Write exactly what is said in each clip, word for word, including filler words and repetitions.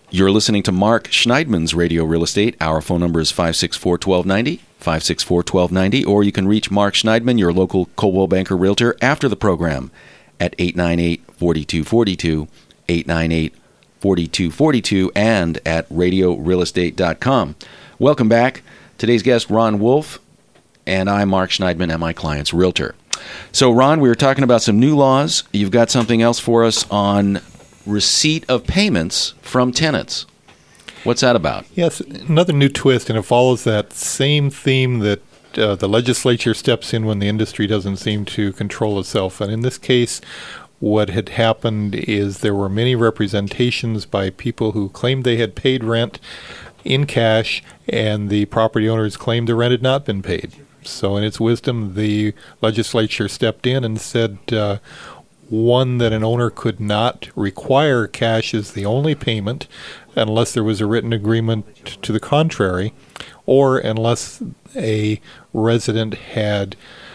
You're listening to Mark Schneidman's Radio Real Estate. Our phone number is five six four, one two nine zero, five six four, one two nine zero, or you can reach Mark Schneidman, your local Coldwell Banker Realtor, after the program at eight nine eight, four two four two, eight nine eight, four two four two, and at radio real estate dot com. Welcome back. Today's guest, Ron Wolf, and I'm Mark Schneidman and my client's realtor. So, Ron, we were talking about some new laws. You've got something else for us on receipt of payments from tenants. What's that about? Yes, another new twist, and it follows that same theme that uh, the legislature steps in when the industry doesn't seem to control itself. And in this case, what had happened is there were many representations by people who claimed they had paid rent in cash, and the property owners claimed the rent had not been paid. So in its wisdom, the legislature stepped in and said, uh, one, that an owner could not require cash as the only payment unless there was a written agreement to the contrary, or unless a resident had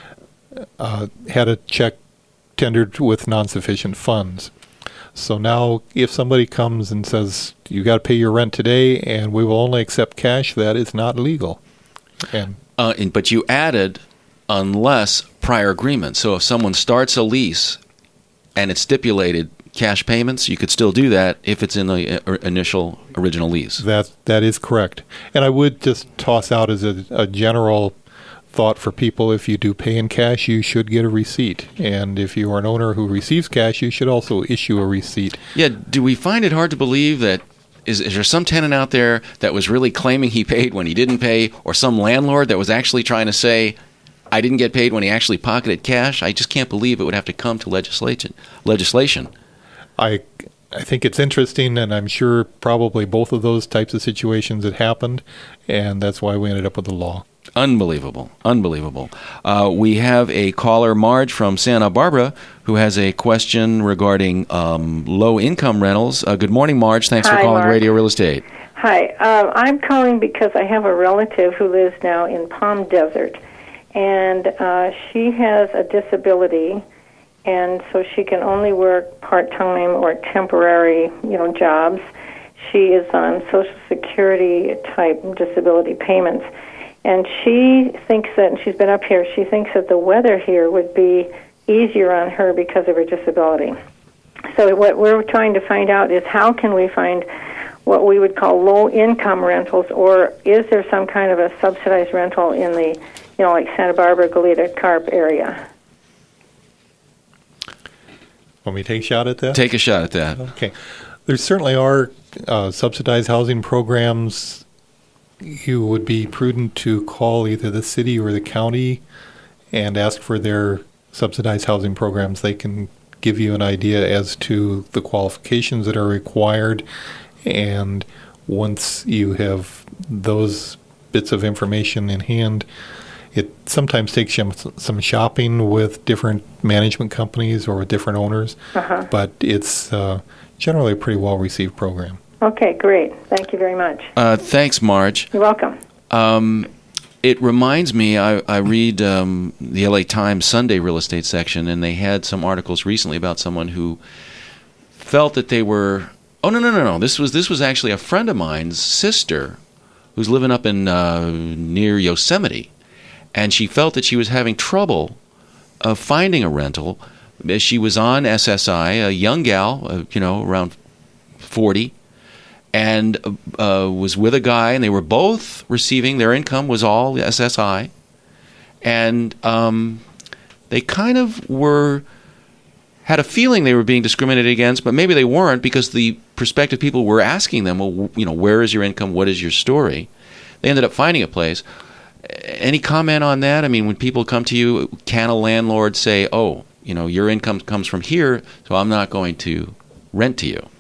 uh, had a check tendered with non-sufficient funds. So now if somebody comes and says, you got to pay your rent today and we will only accept cash, that is not legal. And, uh, and But you added, unless prior agreement. So if someone starts a lease and it's stipulated cash payments, you could still do that if it's in the initial original lease. That that is correct. And I would just toss out as a, a general thought for people, if you do pay in cash, you should get a receipt. And if you are an owner who receives cash, you should also issue a receipt. Yeah, do we find it hard to believe that, is, is there some tenant out there that was really claiming he paid when he didn't pay, or some landlord that was actually trying to say, I didn't get paid when he actually pocketed cash? I just can't believe it would have to come to legislation. Legislation. I I think it's interesting, and I'm sure probably both of those types of situations had happened, and that's why we ended up with the law. Unbelievable. Unbelievable. Uh, we have a caller, Marge, from Santa Barbara, who has a question regarding um, low-income rentals. Uh, good morning, Marge. Thanks Hi, for calling Mark. Radio Real Estate. Hi. Uh, I'm calling because I have a relative who lives now in Palm Desert, and uh, she has a disability, and so she can only work part-time or temporary, you know, jobs. She is on Social Security-type disability payments, and she thinks that, and she's been up here, she thinks that the weather here would be easier on her because of her disability. So what we're trying to find out is how can we find what we would call low-income rentals, or is there some kind of a subsidized rental in the, you know, like Santa Barbara, Goleta, Carp area? Want me to take a shot at that? Take a shot at that. Okay. There certainly are uh, subsidized housing programs. You would be prudent to call either the city or the county and ask for their subsidized housing programs. They can give you an idea as to the qualifications that are required, and once you have those bits of information in hand, it sometimes takes you some shopping with different management companies or with different owners, Uh-huh. but it's uh, generally a pretty well-received program. Okay, great. Thank you very much. Uh, thanks, Marge. You're welcome. Um, it reminds me, I, I read um, the L A Times Sunday real estate section, and they had some articles recently about someone who felt that they were, oh, no, no, no, no. This was, this was actually a friend of mine's sister who's living up in uh, near Yosemite. And she felt that she was having trouble uh, finding a rental. She was on S S I, a young gal, uh, you know, around forty, and uh, was with a guy, and they were both receiving, their income was all S S I. And um, they kind of were, had a feeling they were being discriminated against, but maybe they weren't, because the prospective people were asking them, well, you know, where is your income? What is your story? They ended up finding a place. Any comment on that? I mean, when people come to you, can a landlord say, oh, you know, your income comes from here, so I'm not going to rent to you?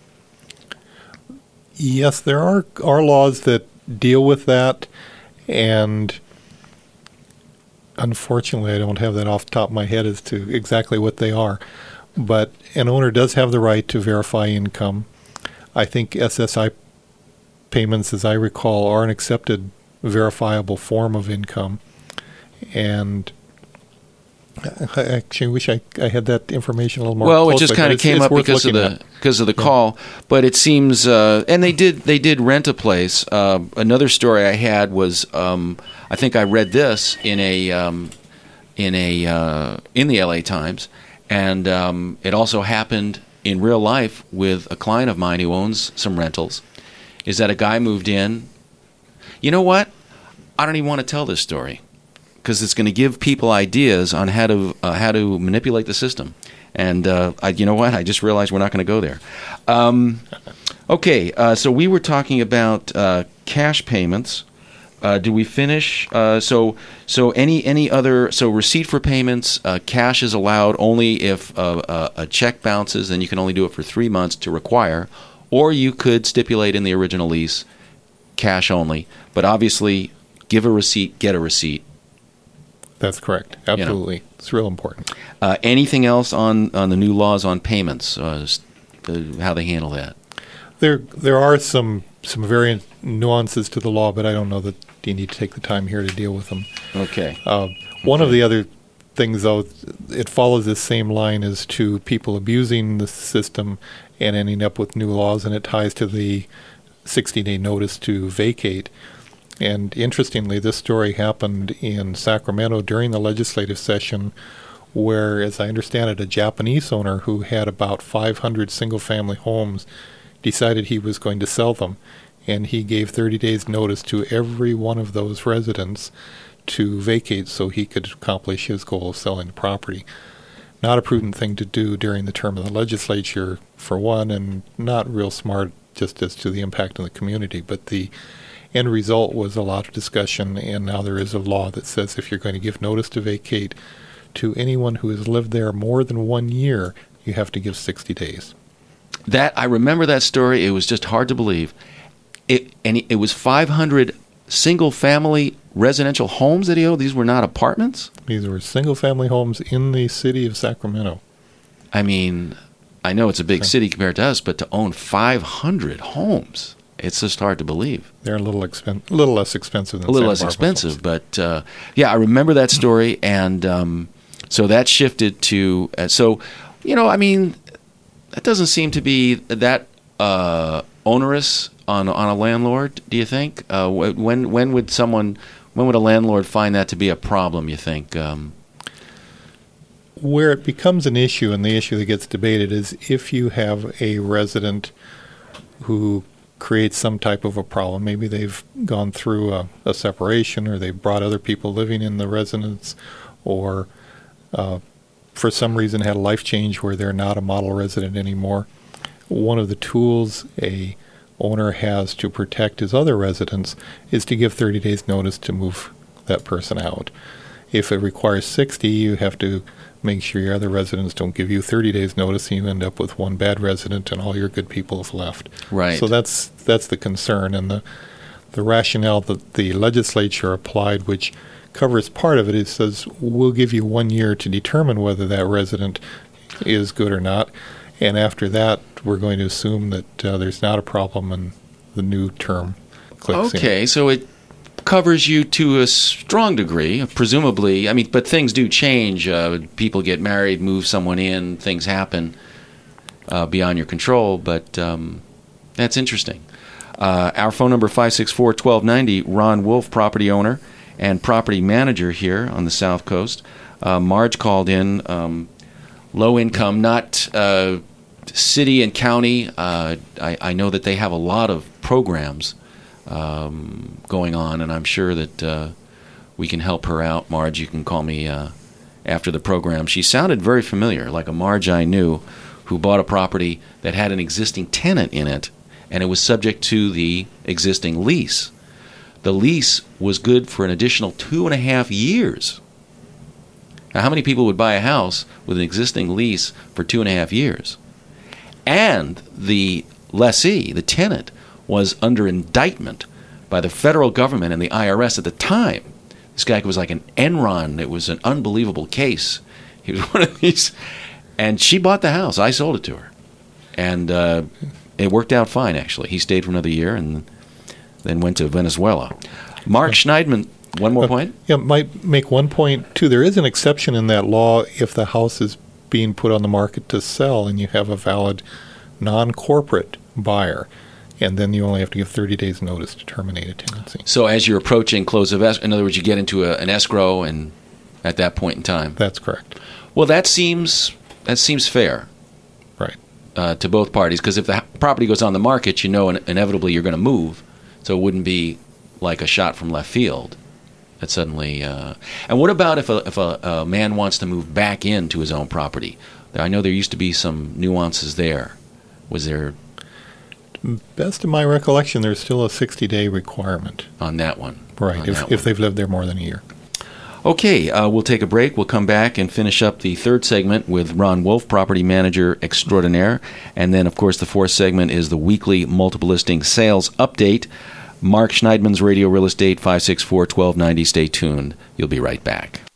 Yes, there are, are laws that deal with that, and unfortunately I don't have that off the top of my head as to exactly what they are. But an owner does have the right to verify income. I think S S I payments, as I recall, are an accepted verifiable form of income, and I actually wish I, I had that information a little more. Well, it closely, just kind of it's, came it's up because of the at. because of the Yeah. call. But it seems, uh, and they did they did rent a place. Uh, another story I had was, um, I think I read this in a um, in a uh, in the L A Times, and um, it also happened in real life with a client of mine who owns some rentals. Is that a guy moved in? You know what? I don't even want to tell this story, because it's going to give people ideas on how to uh, how to manipulate the system. And uh, I, you know what? I just realized we're not going to go there. Um, okay, uh, so we were talking about uh, cash payments. Uh, do we finish? Uh, so so any any other so receipt for payments, uh, cash is allowed only if uh, a, a check bounces, and you can only do it for three months to require, or you could stipulate in the original lease cash only. But obviously, give a receipt, get a receipt. That's correct. Absolutely. You know. It's real important. Uh, anything else on, on the new laws on payments, uh, uh, how they handle that? There there are some some variant nuances to the law, but I don't know that you need to take the time here to deal with them. Okay. Uh, one okay. of the other things, though, it follows this same line as to people abusing the system and ending up with new laws, and it ties to the sixty-day notice to vacate. And interestingly, this story happened in Sacramento during the legislative session, where, as I understand it, a Japanese owner who had about five hundred single-family homes decided he was going to sell them, and he gave thirty days notice to every one of those residents to vacate so he could accomplish his goal of selling the property. Not a prudent thing to do during the term of the legislature, for one, and not real smart just as to the impact on the community, but the end result was a lot of discussion, and now there is a law that says if you're going to give notice to vacate to anyone who has lived there more than one year, you have to give sixty days. That I remember that story. It was just hard to believe. It and it was five hundred single-family residential homes that he owned. These were not apartments? These were single-family homes in the city of Sacramento. I mean, I know it's a big Okay. city compared to us, but to own five hundred homes, it's just hard to believe. They're a little expen- a little less expensive than A little Santa less Barbara expensive, homes. but uh, yeah, I remember that story, and um, so that shifted to uh, so you know, I mean, that doesn't seem to be that uh, onerous on on a landlord. Do you think? Uh, when when would someone when would a landlord find that to be a problem? You think? Um, Where it becomes an issue, and the issue that gets debated, is if you have a resident who creates some type of a problem. Maybe they've gone through a, a separation, or they've brought other people living in the residence, or uh, for some reason had a life change where they're not a model resident anymore. One of the tools a owner has to protect his other residents is to give thirty days notice to move that person out. If it requires sixty, you have to make sure your other residents don't give you thirty days notice, and you end up with one bad resident and all your good people have left. Right. So that's that's the concern, and the the rationale that the legislature applied, which covers part of it, it says we'll give you one year to determine whether that resident is good or not, and after that we're going to assume that uh, there's not a problem, and the new term clicks in. Okay, so it covers you to a strong degree, presumably. I mean, but things do change. Uh, people get married, move someone in, things happen uh, beyond your control, but um, that's interesting. Uh, our phone number, five six four, one two nine zero, Ron Wolf, property owner and property manager here on the South Coast. Uh, Marge called in, um, low income, not uh, city and county. Uh, I, I know that they have a lot of programs um, going on, and I'm sure that uh, we can help her out. Marge, you can call me uh, after the program. She sounded very familiar, like a Marge I knew who bought a property that had an existing tenant in it, and it was subject to the existing lease. The lease was good for an additional two and a half years. Now, how many people would buy a house with an existing lease for two and a half years? And the lessee, the tenant, was under indictment by the federal government and the I R S at the time. This guy was like an Enron. It was an unbelievable case. He was one of these. And she bought the house. I sold it to her. And uh, it worked out fine, actually. He stayed for another year and then went to Venezuela. Mark Schneidman One more Uh, point? Yeah, might make one point, too. There is an exception in that law if the house is being put on the market to sell and you have a valid non-corporate buyer. And then you only have to give thirty days notice to terminate a tenancy. So as you're approaching close of escrow, in other words, you get into a, an escrow and at that point in time. That's correct. Well, that seems that seems fair. Right. Uh, to both parties, because if the ha- property goes on the market, you know in- inevitably you're going to move, so it wouldn't be like a shot from left field. That suddenly. Uh, and what about if a if a, a man wants to move back into his own property? I know there used to be some nuances there. Was there Best of my recollection, there's still a sixty-day requirement. on that one? Right, On if, that if one. they've lived there more than a year. Okay, uh, we'll take a break. We'll come back and finish up the third segment with Ron Wolf, property manager extraordinaire. And then, of course, the fourth segment is the weekly multiple listing sales update. Mark Schneidman's Radio Real Estate, five six four, one two nine zero. Stay tuned. You'll be right back.